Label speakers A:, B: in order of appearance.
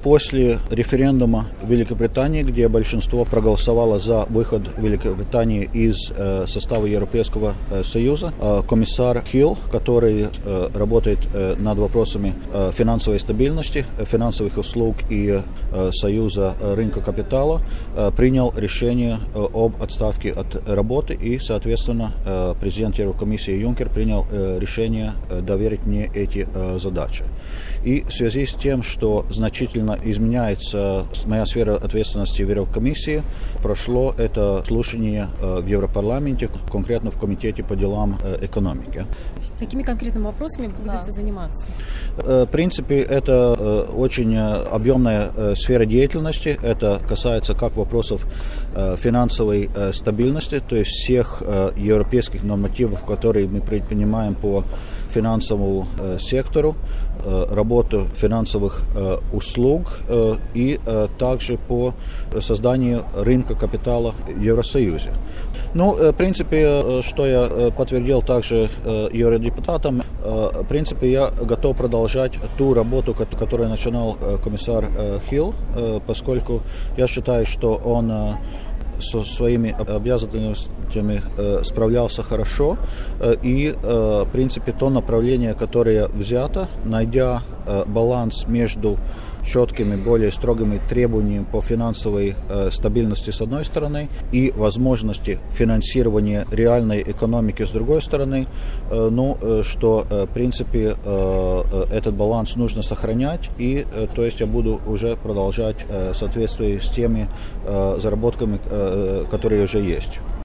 A: После референдума в Великобритании, где большинство проголосовало за выход Великобритании из состава Европейского Союза, комиссар Хилл, который работает над вопросами финансовой стабильности, финансовых услуг и союза рынка капитала, принял решение об отставке от работы, и, соответственно, президент Еврокомиссии Юнкер принял решение доверить мне эти задачи. И в связи с тем, что значительно изменяется моя сфера ответственности в Еврокомиссии, прошло это слушание в Европарламенте, конкретно в Комитете по делам экономики.
B: Какими конкретными вопросами будете заниматься?
A: В принципе, это очень объемная сфера деятельности. Это касается как вопросов финансовой стабильности, то есть всех европейских нормативов, которые мы предпринимаем по финансовому сектору, работу финансовых услуг и также по созданию рынка капитала в Евросоюзе. В принципе, что я подтвердил также евродепутатам, в принципе, я готов продолжать ту работу, которую начинал комиссар Хилл, поскольку я считаю, что он со своими обязанностями справлялся хорошо, и, в принципе, то направление, которое взято, найдя баланс между четкими, более строгими требованиями по финансовой стабильности с одной стороны и возможности финансирования реальной экономики с другой стороны, что, в принципе, этот баланс нужно сохранять, и, то есть, я буду уже продолжать в соответствии с теми заработками, которые уже есть.